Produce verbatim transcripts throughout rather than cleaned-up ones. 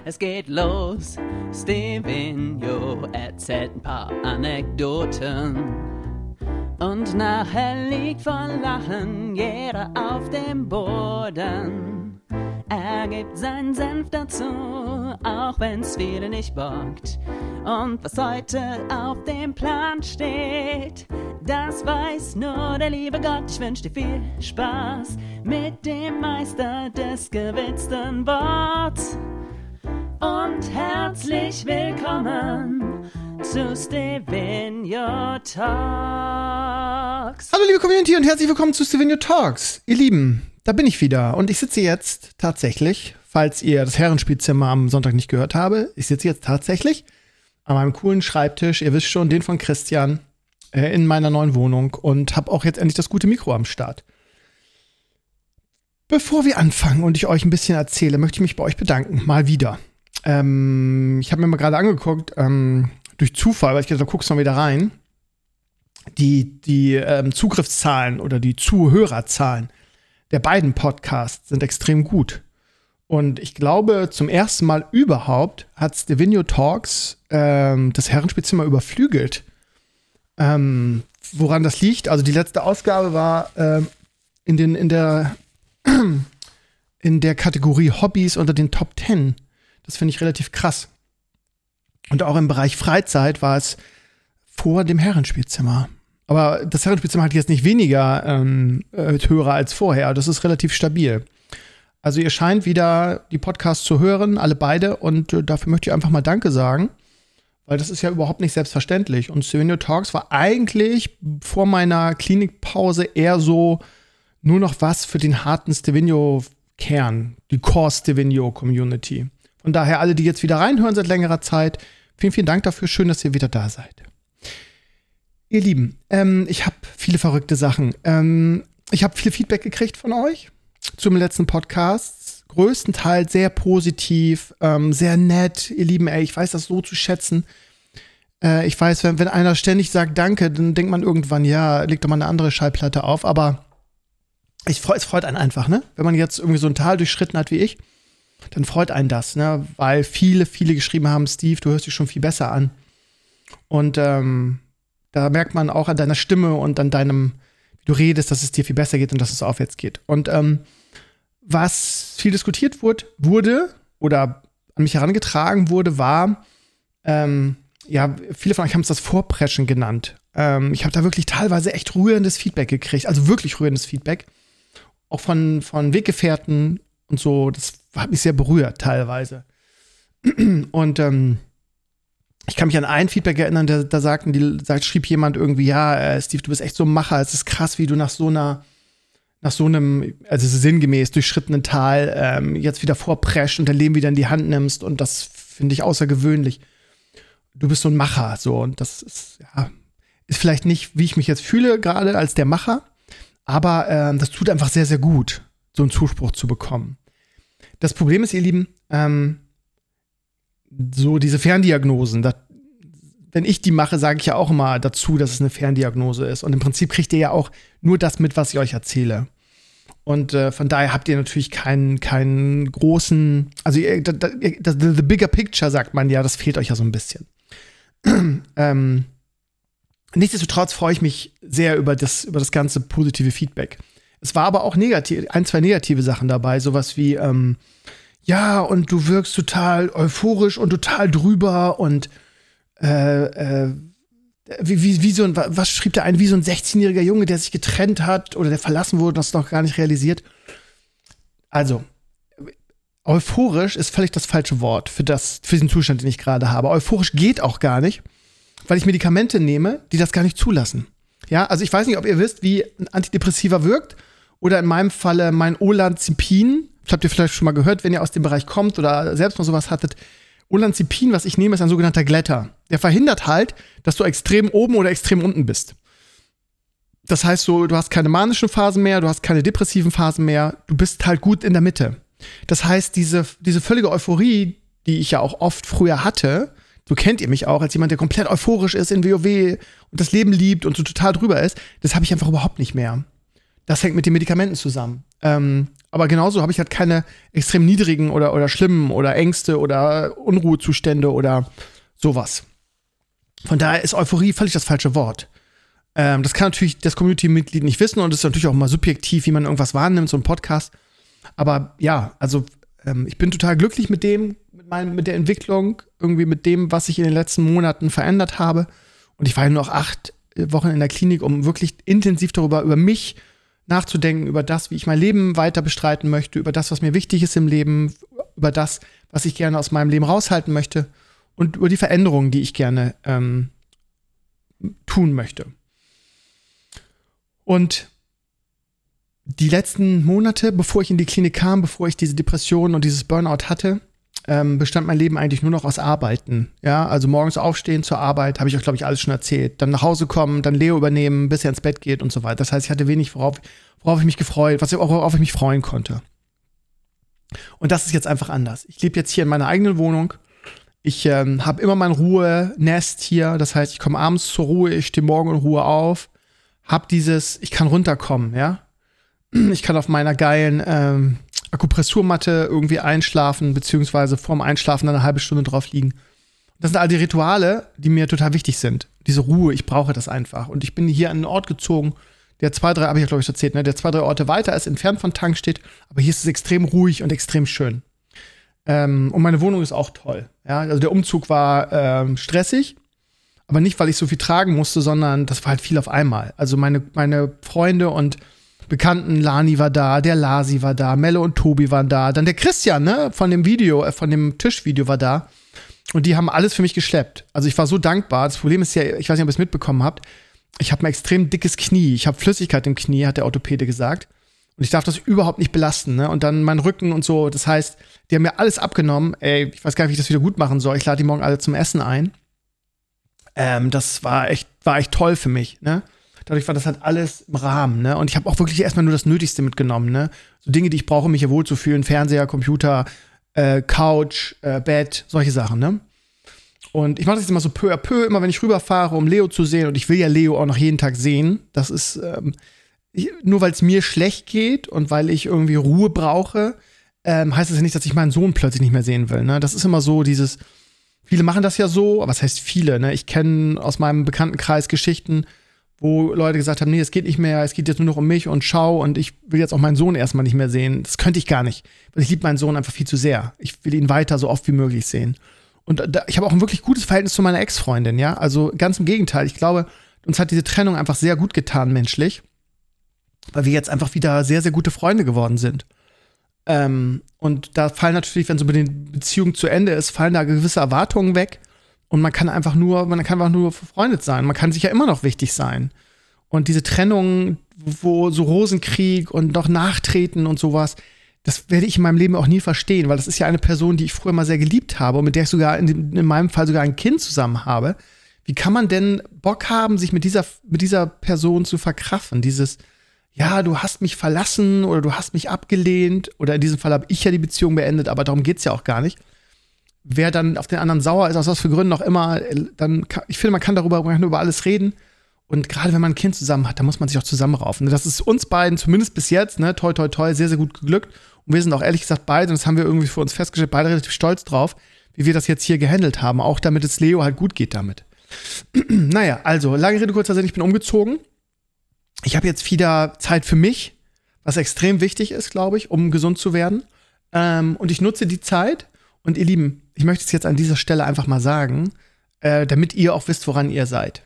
Es geht los, Stevenio erzählt ein paar Anekdoten. Und nachher liegt vor Lachen jeder auf dem Boden. Er gibt seinen Senf dazu, auch wenn's viele nicht bockt. Und was heute auf dem Plan steht, das weiß nur der liebe Gott. Ich wünsch dir viel Spaß mit dem Meister des gewitzten Worts. Und herzlich willkommen zu Stevenio Talks. Hallo liebe Community und herzlich willkommen zu Stevenio Talks. Ihr Lieben, da bin ich wieder und ich sitze jetzt tatsächlich, falls ihr das Herrenspielzimmer am Sonntag nicht gehört habe, ich sitze jetzt tatsächlich an meinem coolen Schreibtisch, ihr wisst schon, den von Christian, äh, in meiner neuen Wohnung und habe auch jetzt endlich das gute Mikro am Start. Bevor wir anfangen und ich euch ein bisschen erzähle, möchte ich mich bei euch bedanken, mal wieder. Ähm, ich habe mir mal gerade angeguckt, ähm, durch Zufall, weil ich gedacht habe, guckst du mal wieder rein, die, die ähm, Zugriffszahlen oder die Zuhörerzahlen der beiden Podcasts sind extrem gut. Und ich glaube, zum ersten Mal überhaupt hat Stevenio Talks ähm, das Herrenspielzimmer überflügelt. Ähm, woran das liegt? Also die letzte Ausgabe war äh, in, den, in, der, in der Kategorie Hobbys unter den Top Ten. Das finde ich relativ krass. Und auch im Bereich Freizeit war es vor dem Herrenspielzimmer. Aber das Herrenspielzimmer hat jetzt nicht weniger ähm, Hörer als vorher. Das ist relativ stabil. Also ihr scheint wieder die Podcasts zu hören, alle beide. Und äh, dafür möchte ich einfach mal Danke sagen. Weil das ist ja überhaupt nicht selbstverständlich. Und Stevenio Talks war eigentlich vor meiner Klinikpause eher so nur noch was für den harten Stevenio-Kern. Die Core-Stevenio-Community. Von daher alle, die jetzt wieder reinhören seit längerer Zeit, vielen, vielen Dank dafür. Schön, dass ihr wieder da seid. Ihr Lieben, ähm, ich habe viele verrückte Sachen. Ähm, ich habe viel Feedback gekriegt von euch zum letzten Podcast. Größtenteils sehr positiv, ähm, sehr nett. Ihr Lieben, ey, ich weiß das so zu schätzen. Äh, ich weiß, wenn, wenn einer ständig sagt Danke, dann denkt man irgendwann, ja, leg doch mal eine andere Schallplatte auf. Aber ich freu, es freut einen einfach, ne? Wenn man jetzt irgendwie so ein Tal durchschritten hat wie ich, dann freut einen das, ne? Weil viele, viele geschrieben haben, Steve, du hörst dich schon viel besser an. Und ähm, da merkt man auch an deiner Stimme und an deinem, wie du redest, dass es dir viel besser geht und dass es aufwärts geht. Und ähm, was viel diskutiert wurde, wurde oder an mich herangetragen wurde, war, ähm, ja, viele von euch haben es das Vorpreschen genannt. Ähm, ich habe da wirklich teilweise echt rührendes Feedback gekriegt, also wirklich rührendes Feedback. Auch von, von Weggefährten und so, das hat mich sehr berührt teilweise. Und ähm, ich kann mich an ein Feedback erinnern, da, da sagten die, da schrieb jemand irgendwie, ja, äh, Steve, du bist echt so ein Macher, es ist krass, wie du nach so einer, nach so einem, also sinngemäß durchschrittenen Tal ähm, jetzt wieder vorpreschst und dein Leben wieder in die Hand nimmst und das finde ich außergewöhnlich. Du bist so ein Macher, so, und das ist, ja, ist vielleicht nicht, wie ich mich jetzt fühle, gerade als der Macher, aber ähm, das tut einfach sehr, sehr gut, so einen Zuspruch zu bekommen. Das Problem ist, ihr Lieben, ähm, so diese Ferndiagnosen, das, wenn ich die mache, sage ich ja auch immer dazu, dass es eine Ferndiagnose ist. Und im Prinzip kriegt ihr ja auch nur das mit, was ich euch erzähle. Und äh, von daher habt ihr natürlich keinen, keinen großen, also ihr, das, das, the bigger picture, sagt man ja, das fehlt euch ja so ein bisschen. ähm, nichtsdestotrotz freue ich mich sehr über das, über das ganze positive Feedback. Es war aber auch negativ, ein, zwei negative Sachen dabei, sowas wie, ähm, ja, und du wirkst total euphorisch und total drüber und äh, äh, wie, wie, wie so ein, was schrieb da ein, wie so ein sechzehnjähriger Junge, der sich getrennt hat oder der verlassen wurde und das noch gar nicht realisiert. Also, euphorisch ist völlig das falsche Wort für das, für diesen Zustand, den ich gerade habe. Euphorisch geht auch gar nicht, weil ich Medikamente nehme, die das gar nicht zulassen. Ja, also ich weiß nicht, ob ihr wisst, wie ein Antidepressiva wirkt oder in meinem Falle mein Olanzapin. Das habt ihr vielleicht schon mal gehört, wenn ihr aus dem Bereich kommt oder selbst mal sowas hattet. Olanzapin, was ich nehme, ist ein sogenannter Glätter. Der verhindert halt, dass du extrem oben oder extrem unten bist. Das heißt so, du hast keine manischen Phasen mehr, du hast keine depressiven Phasen mehr, du bist halt gut in der Mitte. Das heißt, diese, diese völlige Euphorie, die ich ja auch oft früher hatte, so kennt ihr mich auch, als jemand, der komplett euphorisch ist in WoW und das Leben liebt und so total drüber ist, das habe ich einfach überhaupt nicht mehr. Das hängt mit den Medikamenten zusammen. Ähm, aber genauso habe ich halt keine extrem niedrigen oder, oder schlimmen oder Ängste oder Unruhezustände oder sowas. Von daher ist Euphorie völlig das falsche Wort. Ähm, das kann natürlich das Community-Mitglied nicht wissen und es ist natürlich auch mal subjektiv, wie man irgendwas wahrnimmt, so ein Podcast. Aber ja, also ähm, ich bin total glücklich mit dem, mit, meinem, mit der Entwicklung, irgendwie mit dem, was ich in den letzten Monaten verändert habe. Und ich war ja nur noch acht Wochen in der Klinik, um wirklich intensiv darüber, über mich nachzudenken, über das, wie ich mein Leben weiter bestreiten möchte, über das, was mir wichtig ist im Leben, über das, was ich gerne aus meinem Leben raushalten möchte und über die Veränderungen, die ich gerne ähm, tun möchte. Und die letzten Monate, bevor ich in die Klinik kam, bevor ich diese Depression und dieses Burnout hatte, ähm, bestand mein Leben eigentlich nur noch aus Arbeiten. Ja, also morgens aufstehen zur Arbeit, habe ich euch, glaube ich, alles schon erzählt. Dann nach Hause kommen, dann Leo übernehmen, bis er ins Bett geht und so weiter. Das heißt, ich hatte wenig, worauf, worauf ich mich gefreut, was, worauf ich mich freuen konnte. Und das ist jetzt einfach anders. Ich lebe jetzt hier in meiner eigenen Wohnung. Ich ähm, habe immer mein Ruhenest hier. Das heißt, ich komme abends zur Ruhe, ich stehe morgen in Ruhe auf. Hab dieses, ich kann runterkommen, ja. Ich kann auf meiner geilen ähm, Akupressurmatte irgendwie einschlafen, beziehungsweise vorm Einschlafen dann eine halbe Stunde drauf liegen. Das sind all die Rituale, die mir total wichtig sind. Diese Ruhe, ich brauche das einfach. Und ich bin hier an einen Ort gezogen, der zwei, drei, habe ich ja, glaube ich, erzählt, ne, der zwei, drei Orte weiter ist, entfernt von Tankstedt. Aber hier ist es extrem ruhig und extrem schön. Ähm, und meine Wohnung ist auch toll. Ja? Also der Umzug war ähm, stressig, aber nicht, weil ich so viel tragen musste, sondern das war halt viel auf einmal. Also meine, meine Freunde und Bekannten, Lani war da, der Lasi war da, Melle und Tobi waren da, dann der Christian, ne, von dem Video, äh, von dem Tischvideo war da. Und die haben alles für mich geschleppt. Also ich war so dankbar. Das Problem ist ja, ich weiß nicht, ob ihr es mitbekommen habt, ich habe ein extrem dickes Knie. Ich habe Flüssigkeit im Knie, hat der Orthopäde gesagt. Und ich darf das überhaupt nicht belasten, ne? Und dann mein Rücken und so. Das heißt, die haben mir alles abgenommen. Ey, ich weiß gar nicht, wie ich das wieder gut machen soll. Ich lade die morgen alle zum Essen ein. Ähm, das war echt, war echt toll für mich, ne? Dadurch war das halt alles im Rahmen, ne? Und ich habe auch wirklich erstmal nur das Nötigste mitgenommen, ne? So Dinge, die ich brauche, um mich hier wohlzufühlen. Fernseher, Computer, äh, Couch, äh, Bett, solche Sachen, ne? Und ich mache das jetzt immer so peu à peu, immer wenn ich rüberfahre, um Leo zu sehen. Und ich will ja Leo auch noch jeden Tag sehen. Das ist ähm, ich, nur weil es mir schlecht geht und weil ich irgendwie Ruhe brauche, ähm, heißt das ja nicht, dass ich meinen Sohn plötzlich nicht mehr sehen will, ne? Das ist immer so dieses, viele machen das ja so, aber was heißt viele, ne? Ich kenne aus meinem Bekanntenkreis Geschichten, wo Leute gesagt haben, nee, es geht nicht mehr, es geht jetzt nur noch um mich und schau und ich will jetzt auch meinen Sohn erstmal nicht mehr sehen. Das könnte ich gar nicht, weil ich liebe meinen Sohn einfach viel zu sehr. Ich will ihn weiter so oft wie möglich sehen. Und da, ich habe auch ein wirklich gutes Verhältnis zu meiner Ex-Freundin, ja. Also ganz im Gegenteil. Ich glaube, uns hat diese Trennung einfach sehr gut getan, menschlich, weil wir jetzt einfach wieder sehr, sehr gute Freunde geworden sind. Ähm, und da fallen natürlich, wenn so eine Beziehung zu Ende ist, fallen da gewisse Erwartungen weg. Und man kann einfach nur, man kann einfach nur befreundet sein. Man kann sich ja immer noch wichtig sein. Und diese Trennung, wo so Rosenkrieg und noch Nachtreten und sowas, das werde ich in meinem Leben auch nie verstehen, weil das ist ja eine Person, die ich früher mal sehr geliebt habe und mit der ich sogar in, dem, in meinem Fall sogar ein Kind zusammen habe. Wie kann man denn Bock haben, sich mit dieser, mit dieser Person zu verkraffen? Dieses, ja, du hast mich verlassen oder du hast mich abgelehnt oder in diesem Fall habe ich ja die Beziehung beendet, aber darum geht's ja auch gar nicht. Wer dann auf den anderen sauer ist, aus was für Gründen auch immer, dann, kann, ich finde, man kann darüber, man kann über alles reden. Und gerade wenn man ein Kind zusammen hat, dann muss man sich auch zusammenraufen. Das ist uns beiden, zumindest bis jetzt, ne, toi, toi, toi, sehr, sehr gut geglückt. Und wir sind auch ehrlich gesagt beide, und das haben wir irgendwie für uns festgestellt, beide relativ stolz drauf, wie wir das jetzt hier gehandelt haben. Auch damit es Leo halt gut geht damit. Naja, also, lange Rede, kurzer Sinn, ich bin umgezogen. Ich habe jetzt wieder Zeit für mich, was extrem wichtig ist, glaube ich, um gesund zu werden. Ähm, und ich nutze die Zeit. Und ihr Lieben, ich möchte es jetzt an dieser Stelle einfach mal sagen, äh, damit ihr auch wisst, woran ihr seid.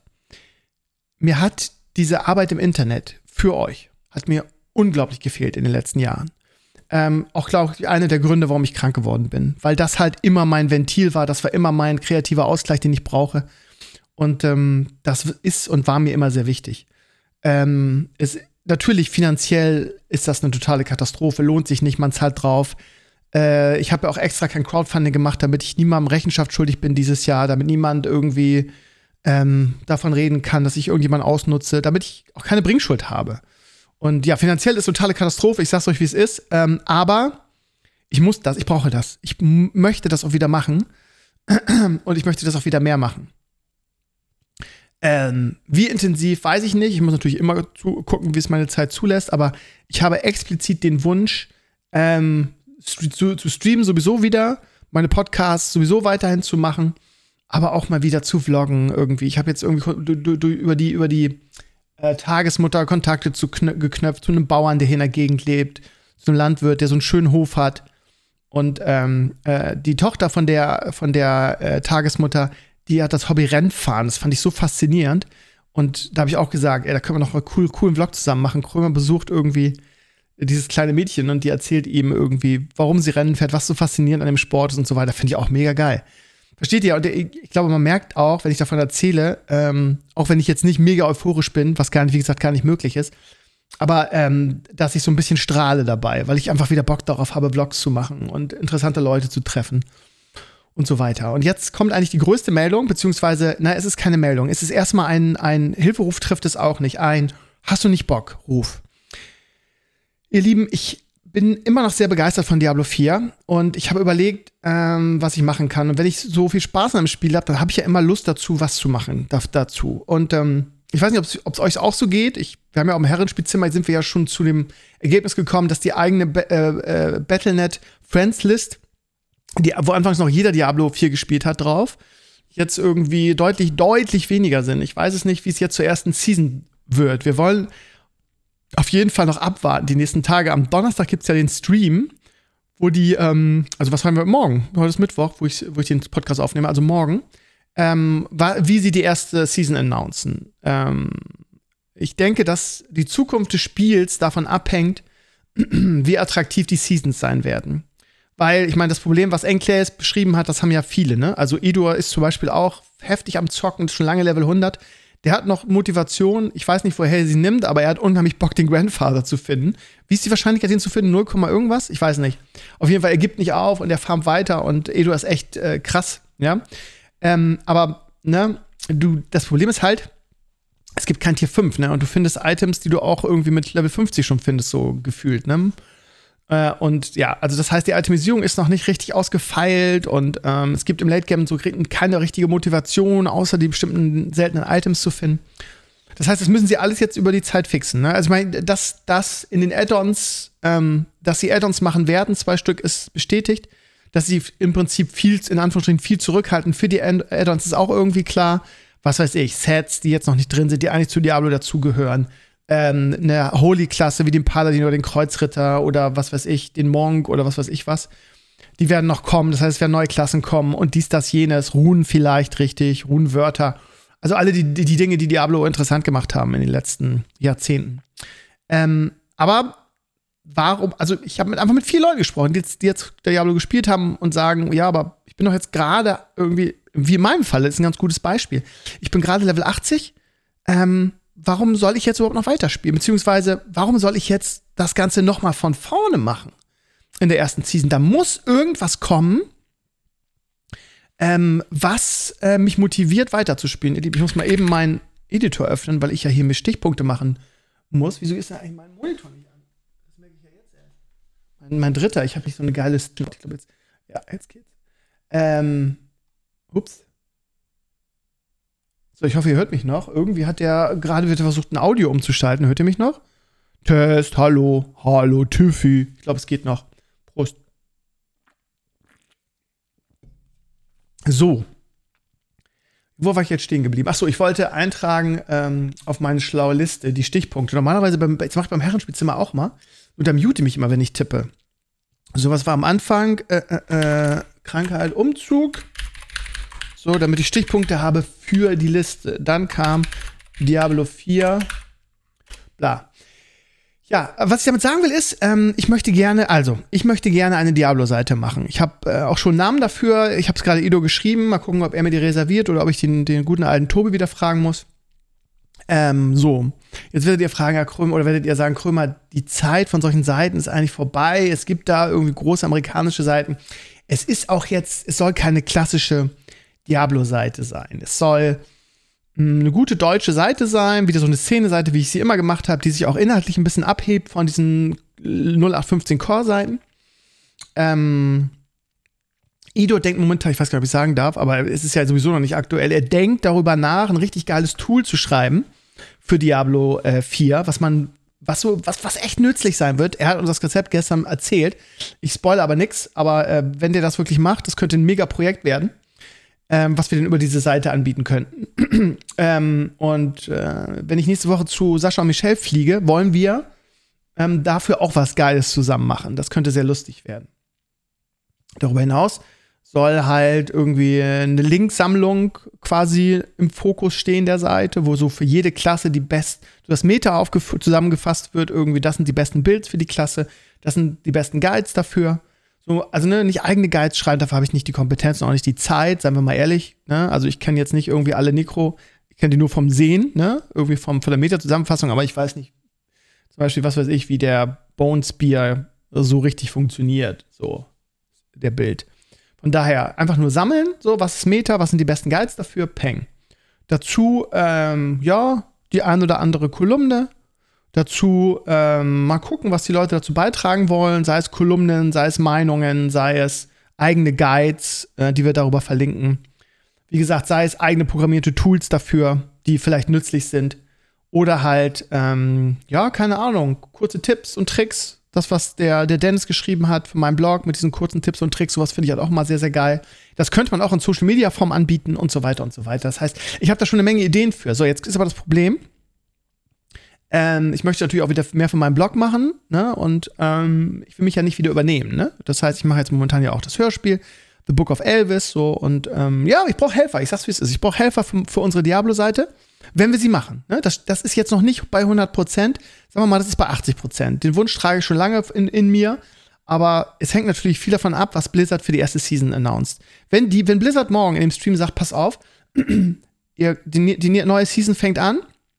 Mir hat diese Arbeit im Internet für euch, hat mir unglaublich gefehlt in den letzten Jahren. Ähm, auch, glaube ich, einer der Gründe, warum ich krank geworden bin. Weil das halt immer mein Ventil war, das war immer mein kreativer Ausgleich, den ich brauche. Und ähm, das ist und war mir immer sehr wichtig. Ähm, es, natürlich, finanziell ist das eine totale Katastrophe, lohnt sich nicht, man zahlt drauf. Äh, ich habe ja auch extra kein Crowdfunding gemacht, damit ich niemandem Rechenschaft schuldig bin dieses Jahr, damit niemand irgendwie ähm, davon reden kann, dass ich irgendjemanden ausnutze, damit ich auch keine Bringschuld habe. Und ja, finanziell ist eine totale Katastrophe, ich sag's euch, wie es ist, ähm, aber ich muss das, ich brauche das. Ich m- möchte das auch wieder machen und ich möchte das auch wieder mehr machen. Ähm, wie intensiv, weiß ich nicht. Ich muss natürlich immer zu, gucken, wie es meine Zeit zulässt, aber ich habe explizit den Wunsch, ähm, zu, zu streamen sowieso wieder, meine Podcasts sowieso weiterhin zu machen, aber auch mal wieder zu vloggen irgendwie. Ich habe jetzt irgendwie du, du, du, über die, über die äh, Tagesmutter Kontakte zu knö- geknöpft, zu einem Bauern, der hier in der Gegend lebt, zu einem Landwirt, der so einen schönen Hof hat. Und ähm, äh, die Tochter von der, von der äh, Tagesmutter, die hat das Hobby Rennfahren. Das fand ich so faszinierend. Und da habe ich auch gesagt, ey, da können wir noch einen cool, coolen Vlog zusammen machen. Krömer besucht irgendwie dieses kleine Mädchen und die erzählt ihm irgendwie, warum sie Rennen fährt, was so faszinierend an dem Sport ist und so weiter. Finde ich auch mega geil. Versteht ihr? Und ich glaube, man merkt auch, wenn ich davon erzähle, ähm, auch wenn ich jetzt nicht mega euphorisch bin, was gar nicht, wie gesagt, gar nicht möglich ist, aber ähm, dass ich so ein bisschen strahle dabei, weil ich einfach wieder Bock darauf habe, Vlogs zu machen und interessante Leute zu treffen. Und so weiter. Und jetzt kommt eigentlich die größte Meldung, beziehungsweise, na, es ist keine Meldung. Es ist erstmal ein, ein Hilferuf, trifft es auch nicht. Ein Hast du nicht Bock? Ruf. Ihr Lieben, ich bin immer noch sehr begeistert von Diablo vier und ich habe überlegt, ähm, was ich machen kann. Und wenn ich so viel Spaß an einem Spiel habe, dann habe ich ja immer Lust dazu, was zu machen da, dazu. Und ähm, ich weiß nicht, ob es euch auch so geht. Ich, wir haben ja auch im Herrenspielzimmer, sind wir ja schon zu dem Ergebnis gekommen, dass die eigene Be- äh, äh, Battle Punkt net Friends List, Die, wo anfangs noch jeder Diablo vier gespielt hat, drauf, jetzt irgendwie deutlich, deutlich weniger sind. Ich weiß es nicht, wie es jetzt zur ersten Season wird. Wir wollen auf jeden Fall noch abwarten, die nächsten Tage. Am Donnerstag gibt's ja den Stream, wo die, ähm, also was haben wir morgen? Heute ist Mittwoch, wo ich, wo ich den Podcast aufnehme, also morgen, ähm, wie sie die erste Season announcen. Ähm, ich denke, dass die Zukunft des Spiels davon abhängt, wie attraktiv die Seasons sein werden. Weil, ich meine, das Problem, was Enclaves beschrieben hat, das haben ja viele, ne? Also Edor ist zum Beispiel auch heftig am Zocken, ist schon lange Level hundert. Der hat noch Motivation, ich weiß nicht, woher er sie nimmt, aber er hat unheimlich Bock, den Grandfather zu finden. Wie ist die Wahrscheinlichkeit, den zu finden? null, irgendwas? Ich weiß nicht. Auf jeden Fall, er gibt nicht auf und er farmt weiter und Edor ist echt äh, krass, ja? Ähm, aber, ne, du, das Problem ist halt, es gibt kein Tier fünf, ne? Und du findest Items, die du auch irgendwie mit Level fünfzig schon findest, so gefühlt, ne? Und ja, also das heißt, die Itemisierung ist noch nicht richtig ausgefeilt und ähm, es gibt im Late Game so keine richtige Motivation, außer die bestimmten seltenen Items zu finden. Das heißt, das müssen sie alles jetzt über die Zeit fixen. Ne? Also ich meine, dass das in den Add-ons, ähm, dass sie Add-ons machen werden, zwei Stück ist bestätigt, dass sie im Prinzip viel, in Anführungsstrichen, viel zurückhalten für die Add-ons, ist auch irgendwie klar. Was weiß ich, Sets, die jetzt noch nicht drin sind, die eigentlich zu Diablo dazugehören. Ähm, eine Holy-Klasse wie den Paladin oder den Kreuzritter oder was weiß ich, den Monk oder was weiß ich was. Die werden noch kommen, das heißt, es werden neue Klassen kommen und dies, das, jenes, Runen vielleicht richtig, Runenwörter. Also alle die, die, die Dinge, die Diablo interessant gemacht haben in den letzten Jahrzehnten. Ähm, aber warum, also ich habe mit, einfach mit vielen Leuten gesprochen, die jetzt, die jetzt Diablo gespielt haben und sagen, ja, aber ich bin doch jetzt gerade irgendwie, wie in meinem Fall, das ist ein ganz gutes Beispiel. Ich bin gerade Level achtzig, ähm, warum soll ich jetzt überhaupt noch weiterspielen? Beziehungsweise, warum soll ich jetzt das Ganze noch mal von vorne machen in der ersten Season? Da muss irgendwas kommen, ähm, was äh, mich motiviert, weiterzuspielen. Ich muss mal eben meinen Editor öffnen, weil ich ja hier mir Stichpunkte machen muss. Wieso ist da eigentlich mein Monitor nicht an? Das merke ich ja jetzt erst. Mein, mein dritter, ich habe nicht so eine geile Stimme. Ich glaube jetzt, ja, jetzt geht's. Ähm, ups. So, ich hoffe, ihr hört mich noch. Irgendwie hat der gerade wieder versucht, ein Audio umzuschalten. Hört ihr mich noch? Test, hallo, hallo, Tiffy. Ich glaube, es geht noch. Prost. So. Wo war ich jetzt stehen geblieben? Achso, ich wollte eintragen ähm, auf meine schlaue Liste die Stichpunkte. Normalerweise, beim, jetzt mache ich beim Herrenspielzimmer auch mal. Und dann mute mich immer, wenn ich tippe. So, was war am Anfang? Äh, äh, äh, Krankheit, Umzug. So, damit ich Stichpunkte habe für die Liste. Dann kam Diablo vier. Bla. Ja, was ich damit sagen will ist, ähm, ich möchte gerne, also, ich möchte gerne eine Diablo-Seite machen. Ich habe äh, auch schon einen Namen dafür. Ich habe es gerade Ido geschrieben. Mal gucken, ob er mir die reserviert oder ob ich den, den guten alten Tobi wieder fragen muss. Ähm, so. Jetzt werdet ihr fragen, Herr Krömer, oder werdet ihr sagen, Krömer, die Zeit von solchen Seiten ist eigentlich vorbei. Es gibt da irgendwie große amerikanische Seiten. Es ist auch jetzt, es soll keine klassische Diablo-Seite sein. Es soll mh, eine gute deutsche Seite sein, wieder so eine Szene-Seite, wie ich sie immer gemacht habe, die sich auch inhaltlich ein bisschen abhebt von diesen null acht fünfzehn Core-Seiten. Ähm, Edo denkt momentan, ich weiß gar nicht, ob ich sagen darf, aber es ist ja sowieso noch nicht aktuell, er denkt darüber nach, ein richtig geiles Tool zu schreiben für Diablo äh, vier, was man, was so, was, was echt nützlich sein wird. Er hat uns das Konzept gestern erzählt. Ich spoilere aber nix, aber äh, wenn der das wirklich macht, das könnte ein mega Projekt werden, ähm, was wir denn über diese Seite anbieten könnten. ähm, und äh, wenn ich nächste Woche zu Sascha und Michelle fliege, wollen wir ähm, dafür auch was Geiles zusammen machen. Das könnte sehr lustig werden. Darüber hinaus soll halt irgendwie eine Linksammlung quasi im Fokus stehen der Seite, wo so für jede Klasse die best, das Meta aufgef- zusammengefasst wird, irgendwie, das sind die besten Builds für die Klasse, das sind die besten Guides dafür. So, also ne, nicht eigene Guides schreiben, dafür habe ich nicht die Kompetenz und auch nicht die Zeit, seien wir mal ehrlich. Ne? Also ich kenne jetzt nicht irgendwie alle Necro, ich kenne die nur vom Sehen, ne? Irgendwie vom, von der Meta-Zusammenfassung, aber ich weiß nicht, zum Beispiel, was weiß ich, wie der Bone Spear so richtig funktioniert, so der Bild. Von daher einfach nur sammeln, so, was ist Meta, was sind die besten Guides dafür, peng. Dazu, ähm, ja, die ein oder andere Kolumne. Dazu ähm, mal gucken, was die Leute dazu beitragen wollen, sei es Kolumnen, sei es Meinungen, sei es eigene Guides, äh, die wir darüber verlinken. Wie gesagt, sei es eigene programmierte Tools dafür, die vielleicht nützlich sind. Oder halt, ähm, ja, keine Ahnung, kurze Tipps und Tricks. Das, was der, der Dennis geschrieben hat für meinen Blog mit diesen kurzen Tipps und Tricks, sowas finde ich halt auch mal sehr, sehr geil. Das könnte man auch in Social-Media-Form anbieten und so weiter und so weiter. Das heißt, ich habe da schon eine Menge Ideen für. So, jetzt ist aber das Problem, ähm, ich möchte natürlich auch wieder mehr für meinen Blog machen, ne? Und ähm, ich will mich ja nicht wieder übernehmen, ne? Das heißt, ich mache jetzt momentan ja auch das Hörspiel, The Book of Elvis, so. Und ähm, ja, ich brauche Helfer. Ich sag's, wie es ist. Ich brauche Helfer für, für unsere Diablo-Seite. Wenn wir sie machen, ne? das, das ist jetzt noch nicht bei hundert Prozent, sagen wir mal, das ist bei achtzig Prozent. Den Wunsch trage ich schon lange in, in mir, aber es hängt natürlich viel davon ab, was Blizzard für die erste Season announced. Wenn, die, wenn Blizzard morgen in dem Stream sagt, pass auf, ihr, die, die neue Season fängt an,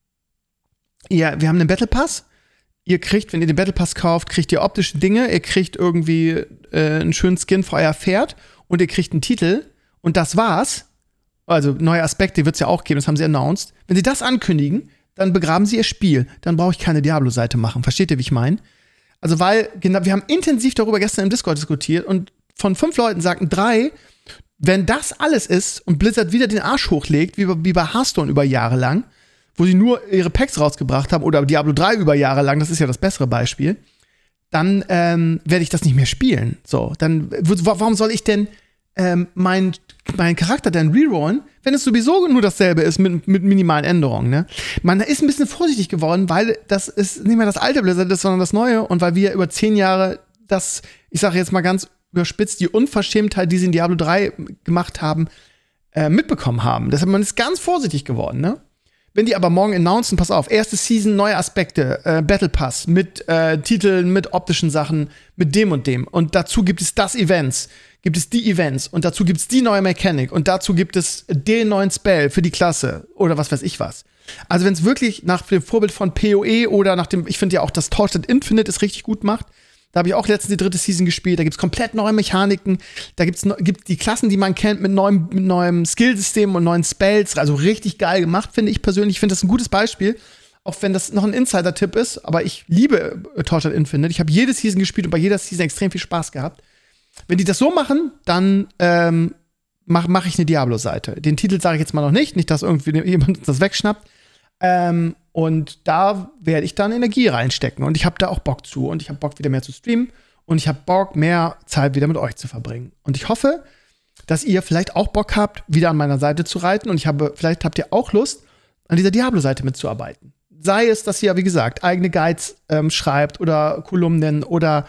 ihr, wir haben einen Battle Pass, ihr kriegt, wenn ihr den Battle Pass kauft, kriegt ihr optische Dinge, ihr kriegt irgendwie äh, einen schönen Skin für euer Pferd und ihr kriegt einen Titel und das war's. Also neue Aspekte wird es ja auch geben, das haben sie announced. Wenn sie das ankündigen, dann begraben sie ihr Spiel. Dann brauche ich keine Diablo-Seite machen. Versteht ihr, wie ich meine? Also weil, genau, wir haben intensiv darüber gestern im Discord diskutiert und von fünf Leuten sagten drei, wenn das alles ist und Blizzard wieder den Arsch hochlegt, wie, wie bei Hearthstone über Jahre lang, wo sie nur ihre Packs rausgebracht haben, oder Diablo drei über Jahre lang, das ist ja das bessere Beispiel, dann ähm, werde ich das nicht mehr spielen. So, dann, warum soll ich denn ähm, meinen mein Charakter dann rerollen, wenn es sowieso nur dasselbe ist mit, mit minimalen Änderungen, ne? Man ist ein bisschen vorsichtig geworden, weil das ist nicht mehr das alte Blizzard ist, sondern das neue und weil wir über zehn Jahre das, ich sage jetzt mal ganz überspitzt, die Unverschämtheit, die sie in Diablo drei gemacht haben, äh, mitbekommen haben. Deshalb, man ist ganz vorsichtig geworden, ne? Wenn die aber morgen announcen, pass auf, erste Season, neue Aspekte, äh, Battle Pass mit äh, Titeln, mit optischen Sachen, mit dem und dem. Und dazu gibt es das Events, gibt es die Events und dazu gibt es die neue Mechanik und dazu gibt es den neuen Spell für die Klasse oder was weiß ich was. Also wenn es wirklich nach dem Vorbild von P O E oder nach dem, ich finde ja auch, dass Torchlight Infinite es richtig gut macht. Da habe ich auch letztens die dritte Season gespielt. Da gibt's komplett neue Mechaniken. Da gibt's no, gibt die Klassen, die man kennt, mit neuem, mit neuem Skillsystem und neuen Spells. Also richtig geil gemacht, finde ich persönlich. Ich finde das ein gutes Beispiel. Auch wenn das noch ein Insider-Tipp ist. Aber ich liebe Torchlight Infinite. Ich habe jede Season gespielt und bei jeder Season extrem viel Spaß gehabt. Wenn die das so machen, dann ähm, mache mach ich eine Diablo-Seite. Den Titel sage ich jetzt mal noch nicht. Nicht, dass irgendwie jemand das wegschnappt. Ähm, und da werde ich dann Energie reinstecken. Und ich habe da auch Bock zu. Und ich habe Bock, wieder mehr zu streamen. Und ich habe Bock, mehr Zeit wieder mit euch zu verbringen. Und ich hoffe, dass ihr vielleicht auch Bock habt, wieder an meiner Seite zu reiten. Und ich habe, vielleicht habt ihr auch Lust, an dieser Diablo-Seite mitzuarbeiten. Sei es, dass ihr, wie gesagt, eigene Guides ähm, schreibt oder Kolumnen oder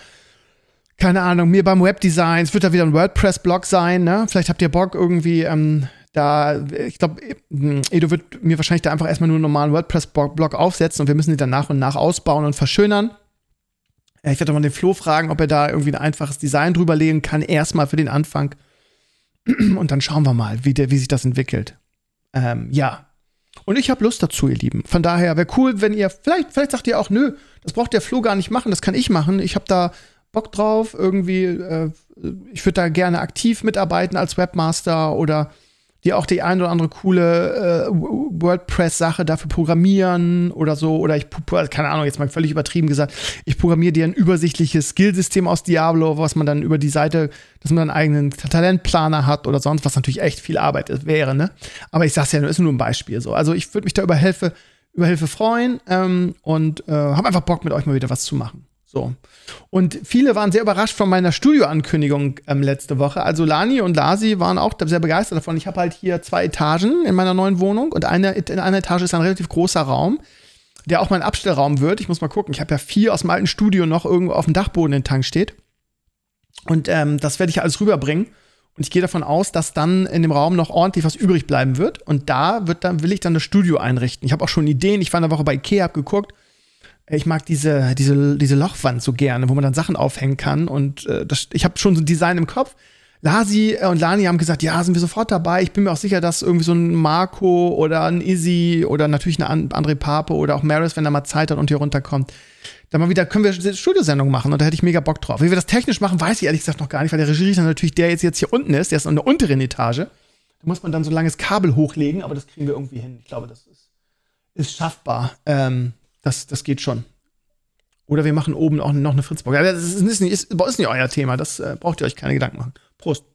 keine Ahnung, mir beim Webdesign, es wird da wieder ein WordPress-Blog sein, ne? Vielleicht habt ihr Bock irgendwie ähm, da, ich glaube, Edo wird mir wahrscheinlich da einfach erstmal nur einen normalen WordPress-Blog aufsetzen und wir müssen die dann nach und nach ausbauen und verschönern. Ich werde mal den Flo fragen, ob er da irgendwie ein einfaches Design drüber legen kann, erstmal für den Anfang. Und dann schauen wir mal, wie, der, wie sich das entwickelt. Ähm, ja. Und ich habe Lust dazu, ihr Lieben. Von daher wäre cool, wenn ihr, vielleicht, vielleicht sagt ihr auch, nö, das braucht der Flo gar nicht machen, das kann ich machen. Ich habe da Bock drauf, irgendwie, äh, ich würde da gerne aktiv mitarbeiten als Webmaster oder die auch die ein oder andere coole äh, WordPress-Sache dafür programmieren oder so. Oder ich, keine Ahnung, jetzt mal völlig übertrieben gesagt, ich programmiere dir ein übersichtliches Skillsystem aus Diablo, was man dann über die Seite, dass man einen eigenen Talentplaner hat oder sonst, was natürlich echt viel Arbeit ist, wäre, ne? Aber ich sag's ja, das ist nur ein Beispiel so. Also ich würde mich da über Hilfe, über Hilfe freuen ähm, und äh, habe einfach Bock, mit euch mal wieder was zu machen. So. Und viele waren sehr überrascht von meiner Studioankündigung ähm, letzte Woche. Also Lani und Lasi waren auch sehr begeistert davon. Ich habe halt hier zwei Etagen in meiner neuen Wohnung und eine, in einer Etage ist ein relativ großer Raum, der auch mein Abstellraum wird. Ich muss mal gucken. Ich habe ja vier aus dem alten Studio noch irgendwo auf dem Dachboden in Tank steht. Und ähm, das werde ich alles rüberbringen. Und ich gehe davon aus, dass dann in dem Raum noch ordentlich was übrig bleiben wird. Und da wird dann, will ich dann das Studio einrichten. Ich habe auch schon Ideen. Ich war eine Woche bei Ikea, hab geguckt. Ich mag diese, diese, diese Lochwand so gerne, wo man dann Sachen aufhängen kann. Und äh, das, ich habe schon so ein Design im Kopf. Lasi und Lani haben gesagt, ja, sind wir sofort dabei. Ich bin mir auch sicher, dass irgendwie so ein Marco oder ein Izzy oder natürlich eine André Pape oder auch Maris, wenn er mal Zeit hat und hier runterkommt, dann mal wieder können wir eine Studiosendung machen. Und da hätte ich mega Bock drauf. Wie wir das technisch machen, weiß ich ehrlich gesagt noch gar nicht, weil der Regie natürlich, der jetzt, jetzt hier unten ist, der ist in der unteren Etage. Da muss man dann so ein langes Kabel hochlegen, aber das kriegen wir irgendwie hin. Ich glaube, das ist, ist schaffbar. Ähm, Das, das geht schon. Oder wir machen oben auch noch eine Fritzbox. Das ist, ist, nicht, ist, ist nicht euer Thema. Das äh, braucht ihr euch keine Gedanken machen. Prost.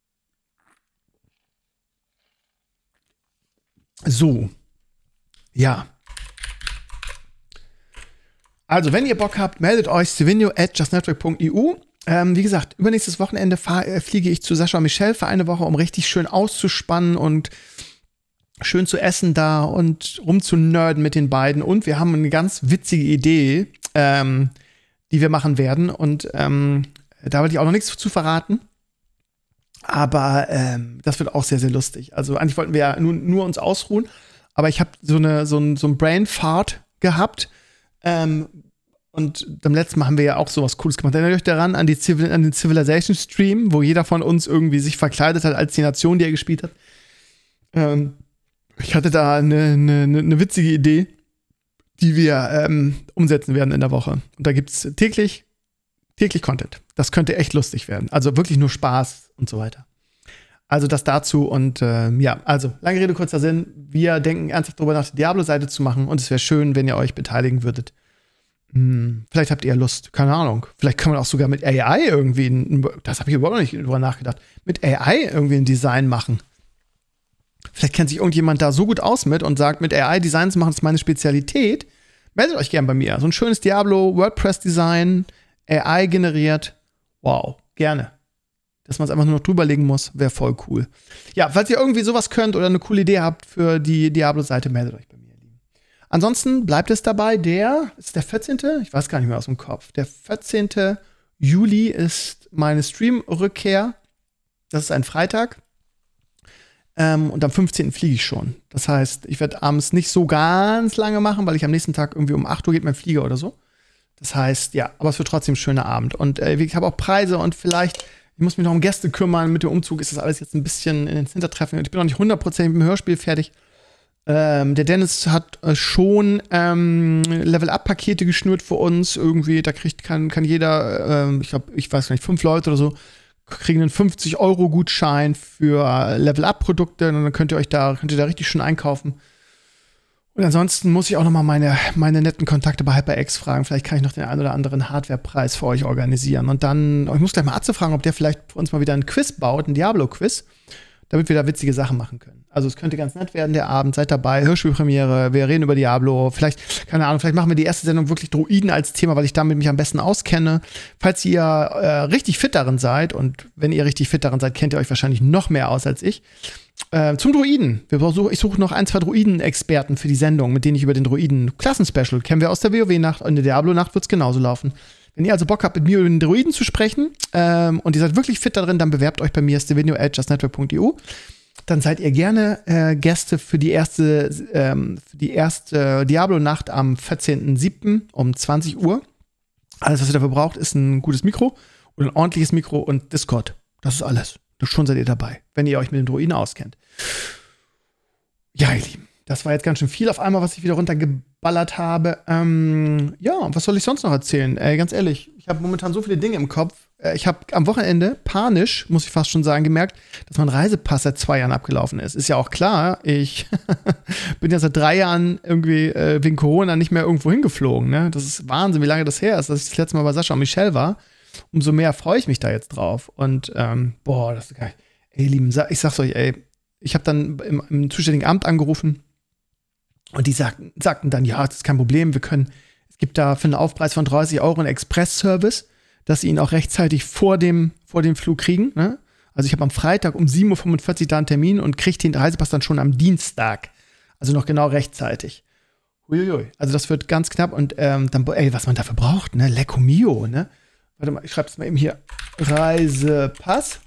So. Ja. Also, wenn ihr Bock habt, meldet euch stevenio at justnetwork punkt e u. Ähm, wie gesagt, übernächstes Wochenende fahr, äh, fliege ich zu Sascha und Michelle für eine Woche, um richtig schön auszuspannen und schön zu essen da und rumzunörden mit den beiden. Und wir haben eine ganz witzige Idee, ähm, die wir machen werden. Und ähm, da will ich auch noch nichts zu verraten. Aber ähm, das wird auch sehr, sehr lustig. Also eigentlich wollten wir ja nur, nur uns ausruhen. Aber ich habe so, eine, so ein, so ein Brain-Fart gehabt. Ähm, und beim letzten Mal haben wir ja auch sowas Cooles gemacht. Erinnert euch daran, an, die Civil, an den Civilization-Stream, wo jeder von uns irgendwie sich verkleidet hat als die Nation, die er gespielt hat. Ähm, Ich hatte da eine, eine, eine witzige Idee, die wir ähm, umsetzen werden in der Woche. Und da gibt's täglich, täglich Content. Das könnte echt lustig werden. Also wirklich nur Spaß und so weiter. Also das dazu und äh, ja, also lange Rede, kurzer Sinn. Wir denken ernsthaft darüber nach, die Diablo-Seite zu machen und es wäre schön, wenn ihr euch beteiligen würdet. Hm, vielleicht habt ihr Lust, keine Ahnung. Vielleicht kann man auch sogar mit A I irgendwie, ein, das habe ich überhaupt noch nicht drüber nachgedacht, mit A I irgendwie ein Design machen. Vielleicht kennt sich irgendjemand da so gut aus mit und sagt, mit A I-Designs machen ist meine Spezialität. Meldet euch gern bei mir. So ein schönes Diablo-WordPress-Design, A I generiert. Wow, gerne. Dass man es einfach nur noch drüberlegen muss, wäre voll cool. Ja, falls ihr irgendwie sowas könnt oder eine coole Idee habt für die Diablo-Seite, meldet euch bei mir. Ansonsten bleibt es dabei, der, ist der vierzehnte? Ich weiß gar nicht mehr aus dem Kopf. Der vierzehnte Juli ist meine Stream-Rückkehr. Das ist ein Freitag. Ähm, und am fünfzehnten fliege ich schon. Das heißt, ich werde abends nicht so ganz lange machen, weil ich am nächsten Tag irgendwie um acht Uhr geht mein Flieger oder so. Das heißt, ja, aber es wird trotzdem ein schöner Abend. Und äh, ich habe auch Preise und vielleicht, ich muss mich noch um Gäste kümmern. Mit dem Umzug ist das alles jetzt ein bisschen ins Hintertreffen. Ich bin noch nicht hundertprozentig mit dem Hörspiel fertig. Ähm, der Dennis hat äh, schon ähm, Level-Up-Pakete geschnürt für uns. Irgendwie, da kriegt kann, kann jeder, ähm, ich glaube, ich weiß gar nicht, fünf Leute oder so, kriegen einen fünfzig Euro Gutschein für Level-Up-Produkte. Und dann könnt ihr euch da, könnt ihr da richtig schön einkaufen. Und ansonsten muss ich auch noch mal meine, meine netten Kontakte bei HyperX fragen. Vielleicht kann ich noch den einen oder anderen Hardware-Preis für euch organisieren. Und dann, ich muss gleich mal Atze fragen, ob der vielleicht für uns mal wieder ein Quiz baut, ein Diablo-Quiz, damit wir da witzige Sachen machen können. Also es könnte ganz nett werden, der Abend. Seid dabei, Hörspielpremiere, wir reden über Diablo. Vielleicht, keine Ahnung, vielleicht machen wir die erste Sendung wirklich Druiden als Thema, weil ich damit mich am besten auskenne. Falls ihr äh, richtig fit darin seid, und wenn ihr richtig fit darin seid, kennt ihr euch wahrscheinlich noch mehr aus als ich. Äh, zum Druiden. Wir versuch, ich suche noch ein, zwei Druiden-Experten für die Sendung, mit denen ich über den Druiden-Klassen-Special, kennen wir aus der WoW-Nacht, und in der Diablo-Nacht wird es genauso laufen. Wenn ihr also Bock habt, mit mir über den Druiden zu sprechen, ähm, und ihr seid wirklich fit darin, dann bewerbt euch bei mir stevenio at justnetwork punkt e u. Dann seid ihr gerne äh, Gäste für die erste, ähm, für die erste Diablo-Nacht am vierzehnten siebten um zwanzig Uhr. Alles, was ihr dafür braucht, ist ein gutes Mikro und ein ordentliches Mikro und Discord. Das ist alles. Schon seid ihr dabei, wenn ihr euch mit dem Druiden auskennt. Ja, ihr Lieben, das war jetzt ganz schön viel auf einmal, was ich wieder runtergeballert habe. Ähm, ja, was soll ich sonst noch erzählen? Ey, ganz ehrlich, ich habe momentan so viele Dinge im Kopf. äh, ich habe am Wochenende panisch, muss ich fast schon sagen, gemerkt, dass mein Reisepass seit zwei Jahren abgelaufen ist. Ist ja auch klar, ich bin ja seit drei Jahren irgendwie äh, wegen Corona nicht mehr irgendwo hingeflogen. Ne? Das ist Wahnsinn, wie lange das her ist, dass ich das letzte Mal bei Sascha und Michelle war. Umso mehr freue ich mich da jetzt drauf. Und ähm, boah, das ist geil. Ey, Lieben, ich sag's euch, ey, ich habe dann im, im zuständigen Amt angerufen und die sagten, sagten dann, ja, das ist kein Problem, wir können, es gibt da für einen Aufpreis von dreißig Euro einen Express-Service, dass sie ihn auch rechtzeitig vor dem, vor dem Flug kriegen. Ne? Also ich habe am Freitag um sieben Uhr fünfundvierzig da einen Termin und kriege den Reisepass dann schon am Dienstag. Also noch genau rechtzeitig. Huiuiui. Also das wird ganz knapp und ähm, dann, ey, was man dafür braucht, ne? Lecco Mio, ne? Warte mal, ich schreibe es mal eben hier. Reisepass.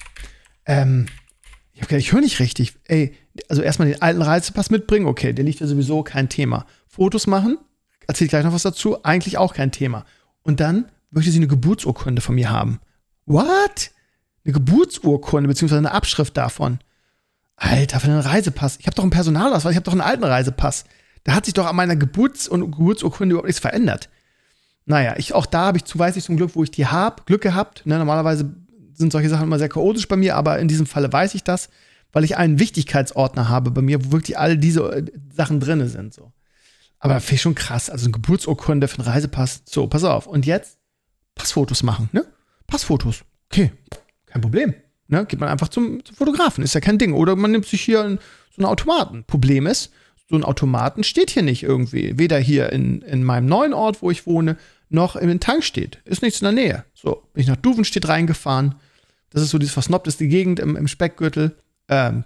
Ähm, ich, hab gedacht, ich höre nicht richtig. Ey, also erstmal den alten Reisepass mitbringen, okay, der liegt ja sowieso, kein Thema. Fotos machen, erzähle ich gleich noch was dazu, eigentlich auch kein Thema. Und dann möchte sie eine Geburtsurkunde von mir haben. What? Eine Geburtsurkunde, beziehungsweise eine Abschrift davon. Alter, für einen Reisepass. Ich habe doch einen Personalausweis, ich habe doch einen alten Reisepass. Da hat sich doch an meiner Geburts- und Geburtsurkunde überhaupt nichts verändert. Naja, ich, auch da habe ich zu weiß ich zum Glück, wo ich die habe, Glück gehabt. Ne, normalerweise sind solche Sachen immer sehr chaotisch bei mir, aber in diesem Falle weiß ich das, weil ich einen Wichtigkeitsordner habe bei mir, wo wirklich all diese Sachen drin sind. So. Aber finde ich schon krass. Also eine Geburtsurkunde für einen Reisepass. So, pass auf. Und jetzt Passfotos machen, ne? Passfotos. Okay, kein Problem. Ne? Geht man einfach zum, zum Fotografen, ist ja kein Ding. Oder man nimmt sich hier einen, so einen Automaten. Problem ist, so ein Automaten steht hier nicht irgendwie. Weder hier in, in meinem neuen Ort, wo ich wohne, noch im Tank steht. Ist nichts in der Nähe. So, bin ich nach Duvenstedt reingefahren. Das ist so diese versnobteste Gegend im, im Speckgürtel. Ähm,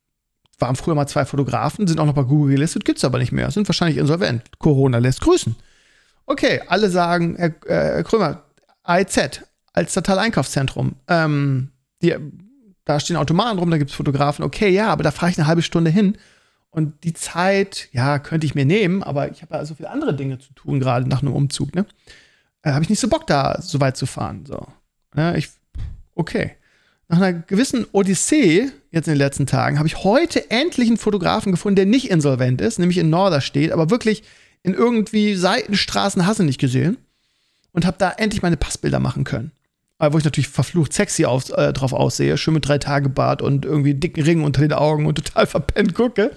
waren früher mal zwei Fotografen, sind auch noch bei Google gelistet, gibt's aber nicht mehr. Sind wahrscheinlich insolvent. Corona lässt grüßen. Okay, alle sagen, Herr, äh, Herr Krömer, A E Z, Alstertal Einkaufszentrum. Ähm, die, da stehen Automaten rum, da gibt's Fotografen. Okay, ja, aber da fahre ich eine halbe Stunde hin. Und die Zeit, ja, könnte ich mir nehmen, aber ich habe ja so viele andere Dinge zu tun, gerade nach einem Umzug, ne? Äh, habe ich nicht so Bock, da so weit zu fahren. So. Ja, ich, okay. Nach einer gewissen Odyssee, jetzt in den letzten Tagen, habe ich heute endlich einen Fotografen gefunden, der nicht insolvent ist, nämlich in Norderstedt, aber wirklich in irgendwie Seitenstraßen hast du nicht gesehen. Und habe da endlich meine Passbilder machen können. Wo ich natürlich verflucht sexy auf, äh, drauf aussehe, schön mit drei Tage Bart und irgendwie dicken Ringen unter den Augen und total verpennt gucke.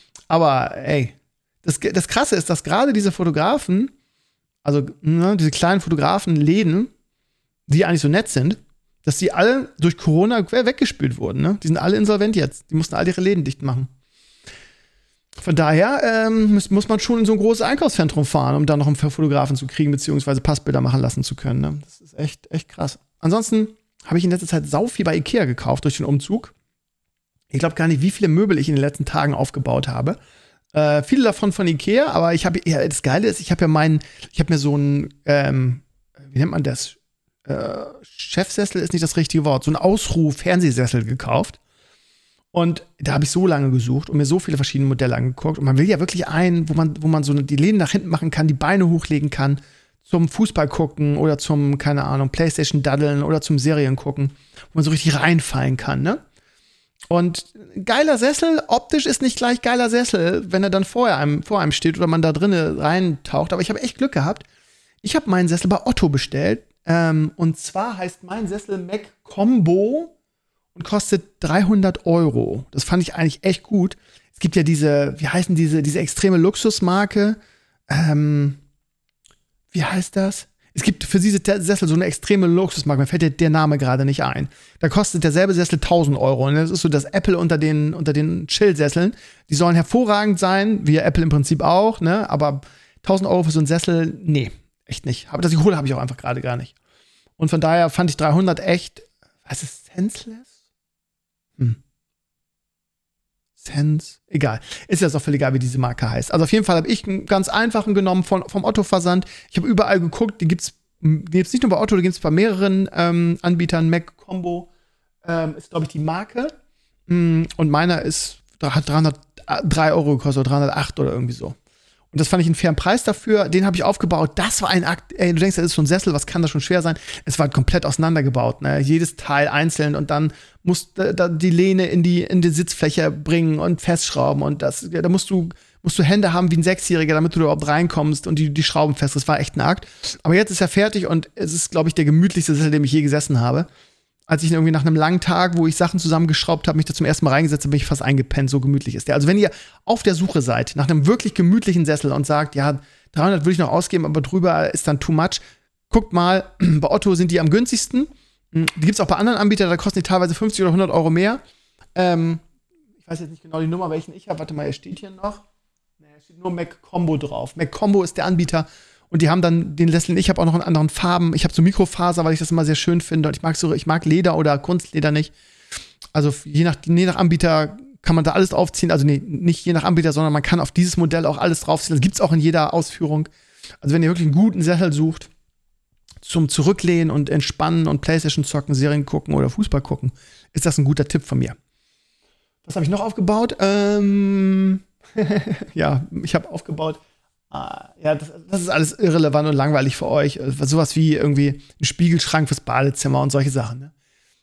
Aber ey, das, das Krasse ist, dass gerade diese Fotografen, also ne, diese kleinen Fotografenläden, die eigentlich so nett sind, dass die alle durch Corona weggespült wurden. Ne? Die sind alle insolvent jetzt. Die mussten alle ihre Läden dicht machen. Von daher ähm, muss, muss man schon in so ein großes Einkaufszentrum fahren, um da noch einen Fotografen zu kriegen, beziehungsweise Passbilder machen lassen zu können. Ne? Das ist echt, echt krass. Ansonsten habe ich in letzter Zeit sau viel bei Ikea gekauft durch den Umzug. Ich glaube gar nicht, wie viele Möbel ich in den letzten Tagen aufgebaut habe. Äh, viele davon von Ikea, aber ich habe, ja, das Geile ist, ich habe ja meinen, ich habe mir so einen, ähm, wie nennt man das? Äh, Chefsessel ist nicht das richtige Wort, so einen Ausruh-Fernsehsessel gekauft. Und da habe ich so lange gesucht und mir so viele verschiedene Modelle angeguckt. Und man will ja wirklich einen, wo man, wo man so die Lehnen nach hinten machen kann, die Beine hochlegen kann, zum Fußball gucken oder zum, keine Ahnung, Playstation daddeln oder zum Serien gucken, wo man so richtig reinfallen kann, ne? Und geiler Sessel, optisch ist nicht gleich geiler Sessel, wenn er dann vor einem, vor einem steht oder man da drinnen reintaucht. Aber ich habe echt Glück gehabt. Ich habe meinen Sessel bei Otto bestellt. Ähm, und zwar heißt mein Sessel Mac Combo und kostet dreihundert Euro. Das fand ich eigentlich echt gut. Es gibt ja diese, wie heißen diese, diese extreme Luxusmarke, ähm, wie heißt das? Es gibt für diese Sessel so eine extreme Luxusmarke, mir fällt der, der Name gerade nicht ein. Da kostet derselbe Sessel tausend Euro. Und das ist so das Apple unter den, unter den Chill-Sesseln. Die sollen hervorragend sein, wie Apple im Prinzip auch, ne? Aber tausend Euro für so einen Sessel, nee, echt nicht. Aber das ich hole, habe ich auch einfach gerade gar nicht. Und von daher fand ich dreihundert echt, was ist senseless? Hm. Sense, egal. Ist jetzt auch völlig egal, wie diese Marke heißt. Also auf jeden Fall habe ich einen ganz einfachen genommen von, vom Otto-Versand. Ich habe überall geguckt, die gibt's, die gibt's nicht nur bei Otto, die gibt's bei mehreren ähm, Anbietern. Mac Combo ähm, ist, glaube ich, die Marke. Mm, und meiner ist, hat dreihundertdrei Euro gekostet, oder dreihundertacht oder irgendwie so. Und das fand ich einen fairen Preis dafür. Den habe ich aufgebaut. Das war ein Akt. Ey, du denkst, das ist schon ein Sessel, was kann das schon schwer sein? Es war komplett auseinandergebaut. Ne? Jedes Teil einzeln und dann musst du da die Lehne in die, in die Sitzfläche bringen und festschrauben. Und das, da musst du, musst musst du Hände haben wie ein Sechsjähriger, damit du überhaupt reinkommst und die, die Schrauben fest. Das war echt ein Akt. Aber jetzt ist er fertig und es ist, glaube ich, der gemütlichste Sessel, in dem ich je gesessen habe. Als ich irgendwie nach einem langen Tag, wo ich Sachen zusammengeschraubt habe, mich da zum ersten Mal reingesetzt habe, bin ich fast eingepennt, so gemütlich ist der. Also wenn ihr auf der Suche seid nach einem wirklich gemütlichen Sessel und sagt, ja, dreihundert würde ich noch ausgeben, aber drüber ist dann too much, guckt mal, bei Otto sind die am günstigsten. Die gibt es auch bei anderen Anbietern, da kosten die teilweise fünfzig oder hundert Euro mehr. Ähm, ich weiß jetzt nicht genau die Nummer, welchen ich habe. Warte mal, er steht hier noch. Nee, er steht nur Mac Combo drauf. Mac Combo ist der Anbieter. Und die haben dann den Sessel, ich habe auch noch in anderen Farben. Ich habe so Mikrofaser, weil ich das immer sehr schön finde. Und ich mag so, ich mag Leder oder Kunstleder nicht. Also je nach, je nach Anbieter kann man da alles draufziehen. Also nee, nicht je nach Anbieter, sondern man kann auf dieses Modell auch alles draufziehen. Das gibt es auch in jeder Ausführung. Also wenn ihr wirklich einen guten Sessel sucht, zum Zurücklehnen und Entspannen und Playstation zocken, Serien gucken oder Fußball gucken, ist das ein guter Tipp von mir. Was habe ich noch aufgebaut? Ähm, ja, ich habe aufgebaut, ah, ja, das, das ist alles irrelevant und langweilig für euch. Sowas wie irgendwie ein Spiegelschrank fürs Badezimmer und solche Sachen. Ne?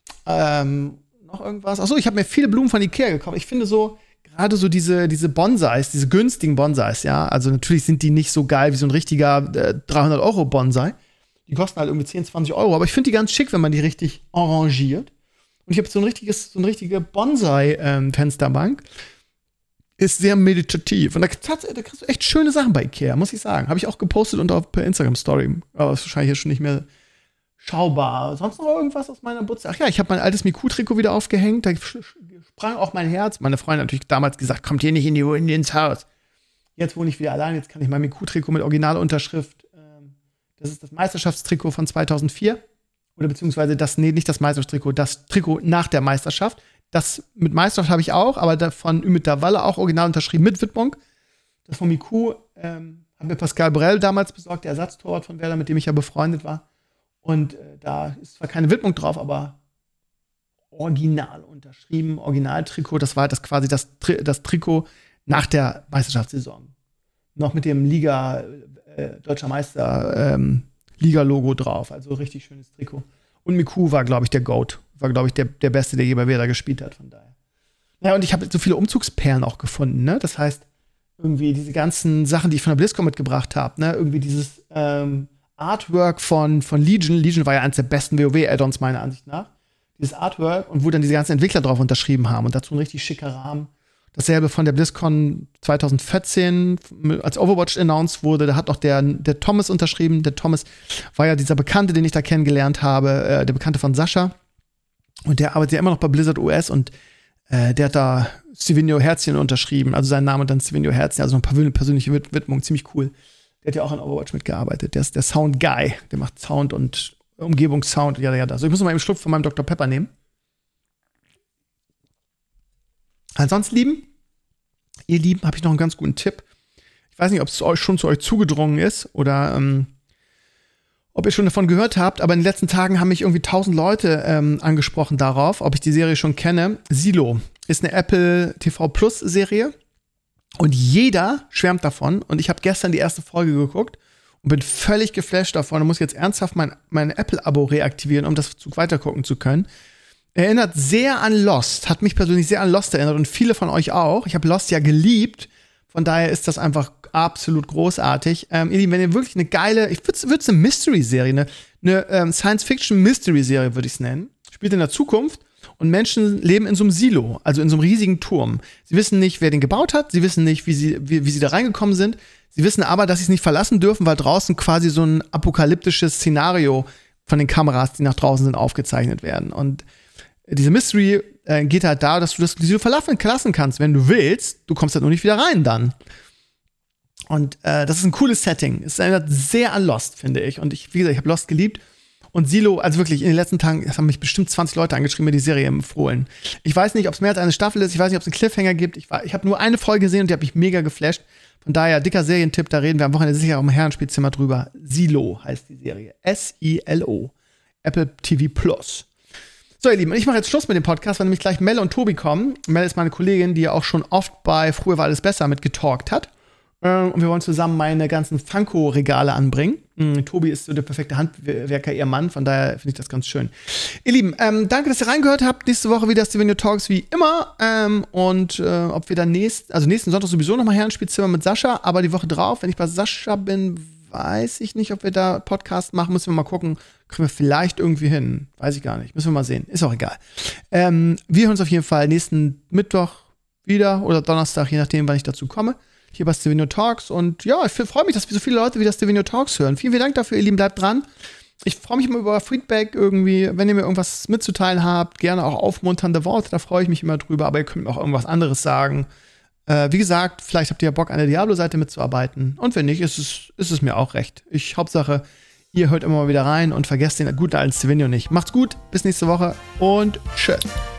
Ähm, noch irgendwas? Achso, ich habe mir viele Blumen von Ikea gekauft. Ich finde so, gerade so diese, diese Bonsais, diese günstigen Bonsais, ja, also natürlich sind die nicht so geil wie so ein richtiger äh, dreihundert Euro Bonsai. Die kosten halt irgendwie zehn, zwanzig Euro, aber ich finde die ganz schick, wenn man die richtig arrangiert. Und ich habe so ein richtiges, so eine richtige Bonsai-Fensterbank. Ähm, ist sehr meditativ. Und da, da kriegst du echt schöne Sachen bei Ikea, muss ich sagen. Habe ich auch gepostet und auch per Instagram-Story. Aber ist wahrscheinlich jetzt schon nicht mehr schaubar. Sonst noch irgendwas aus meiner Butze? Ach ja, ich habe mein altes Miku-Trikot wieder aufgehängt. Da sprang auch mein Herz. Meine Freundin hat natürlich damals gesagt, kommt hier nicht in die, in ins Haus. Jetzt wohne ich wieder allein. Jetzt kann ich mein Miku-Trikot mit Originalunterschrift. Ähm, das ist das Meisterschaftstrikot von zweitausendvier. Oder beziehungsweise das, nee, nicht das Meisterschaftstrikot, das Trikot nach der Meisterschaft. Das mit Meisterschaft habe ich auch, aber von Ümit Davala auch original unterschrieben mit Widmung. Das von Miku ähm, hat mir Pascal Brell damals besorgt, der Ersatztorwart von Werder, mit dem ich ja befreundet war. Und äh, da ist zwar keine Widmung drauf, aber original unterschrieben, Originaltrikot. Das war halt das quasi das, Tri- das Trikot nach der Meisterschaftssaison. Noch mit dem Liga, äh, Deutscher Meister, ähm, Liga-Logo drauf. Also richtig schönes Trikot. Und Miku war, glaube ich, der GOAT. War, glaube ich, der, der Beste, der je bei Werder gespielt hat. Von daher. Ja, und ich habe so viele Umzugsperlen auch gefunden. Ne? Das heißt, irgendwie diese ganzen Sachen, die ich von der BlizzCon mitgebracht habe. Ne? Irgendwie dieses ähm, Artwork von, von Legion. Legion war ja eines der besten WoW-Add-ons, meiner Ansicht nach. Dieses Artwork und wo dann diese ganzen Entwickler drauf unterschrieben haben. Und dazu ein richtig schicker Rahmen. Dasselbe von der BlizzCon zwanzig vierzehn, als Overwatch announced wurde, da hat noch der, der Thomas unterschrieben. Der Thomas war ja dieser Bekannte, den ich da kennengelernt habe, äh, der Bekannte von Sascha. Und der arbeitet ja immer noch bei Blizzard U S und äh, der hat da Stevenio Herzchen unterschrieben, also sein Name dann Stevenio Herzchen, also eine persönliche Widmung, ziemlich cool. Der hat ja auch an Overwatch mitgearbeitet. Der ist der Sound Guy, der macht Sound und Umgebungssound, ja, ja, also ich muss mal einen Schluck von meinem Doktor Pepper nehmen. Ansonsten, Lieben, ihr Lieben, habe ich noch einen ganz guten Tipp. Ich weiß nicht, ob es euch schon zu euch zugedrungen ist oder ähm, ob ihr schon davon gehört habt, aber in den letzten Tagen haben mich irgendwie tausend Leute ähm, angesprochen darauf, ob ich die Serie schon kenne. Silo ist eine Apple T V Plus Serie und jeder schwärmt davon. Und ich habe gestern die erste Folge geguckt und bin völlig geflasht davon und muss jetzt ernsthaft mein, mein Apple-Abo reaktivieren, um das weitergucken zu können. Erinnert sehr an Lost, hat mich persönlich sehr an Lost erinnert und viele von euch auch. Ich habe Lost ja geliebt, von daher ist das einfach absolut großartig. Ähm, ihr Lieben, wenn ihr wirklich eine geile, ich würde es eine Mystery-Serie, eine, eine ähm, Science-Fiction-Mystery-Serie würde ich es nennen, spielt in der Zukunft und Menschen leben in so einem Silo, also in so einem riesigen Turm. Sie wissen nicht, wer den gebaut hat, sie wissen nicht, wie sie, wie, wie sie da reingekommen sind, sie wissen aber, dass sie es nicht verlassen dürfen, weil draußen quasi so ein apokalyptisches Szenario von den Kameras, die nach draußen sind, aufgezeichnet werden. Und diese Mystery äh, geht halt da, dass du das Silo verlassen kannst, wenn du willst. Du kommst halt nur nicht wieder rein dann. Und äh, das ist ein cooles Setting. Es erinnert sehr an Lost, finde ich. Und ich, wie gesagt, ich habe Lost geliebt. Und Silo, also wirklich, in den letzten Tagen, es haben mich bestimmt zwanzig Leute angeschrieben, mir die Serie empfohlen. Ich weiß nicht, ob es mehr als eine Staffel ist. Ich weiß nicht, ob es einen Cliffhanger gibt. Ich, ich habe nur eine Folge gesehen und die hat mich mega geflasht. Von daher, dicker Serientipp, da reden wir am Wochenende sicher auch im Herrenspielzimmer drüber. Silo heißt die Serie. S I L O. Apple T V Plus. So, ihr Lieben, ich mache jetzt Schluss mit dem Podcast, weil nämlich gleich Mel und Tobi kommen. Mel ist meine Kollegin, die ja auch schon oft bei Früher war alles besser mitgetalkt hat. Ähm, und wir wollen zusammen meine ganzen Funko-Regale anbringen. Mhm, Tobi ist so der perfekte Handwerker, ihr Mann, von daher finde ich das ganz schön. Ihr Lieben, ähm, danke, dass ihr reingehört habt. Nächste Woche wieder Stevenio Talks wie immer. Ähm, und äh, ob wir dann nächst, also nächsten Sonntag sowieso nochmal Herrenspielzimmer mit Sascha, aber die Woche drauf, wenn ich bei Sascha bin, weiß ich nicht, ob wir da Podcast machen. Müssen wir mal gucken. Kriegen wir vielleicht irgendwie hin. Weiß ich gar nicht. Müssen wir mal sehen. Ist auch egal. Ähm, wir hören uns auf jeden Fall nächsten Mittwoch wieder oder Donnerstag, je nachdem, wann ich dazu komme. Hier bei Stevenio Talks. Und ja, ich freue mich, dass so viele Leute wieder Stevenio Talks hören. Vielen, vielen Dank dafür, ihr Lieben. Bleibt dran. Ich freue mich immer über Feedback irgendwie. Wenn ihr mir irgendwas mitzuteilen habt, gerne auch aufmunternde Worte. Da freue ich mich immer drüber. Aber ihr könnt mir auch irgendwas anderes sagen. Äh, wie gesagt, vielleicht habt ihr ja Bock, an der Diablo-Seite mitzuarbeiten. Und wenn nicht, ist es, ist es mir auch recht. Ich, Hauptsache, ihr hört immer mal wieder rein und vergesst den guten alten Stevenio nicht. Macht's gut, bis nächste Woche und tschüss.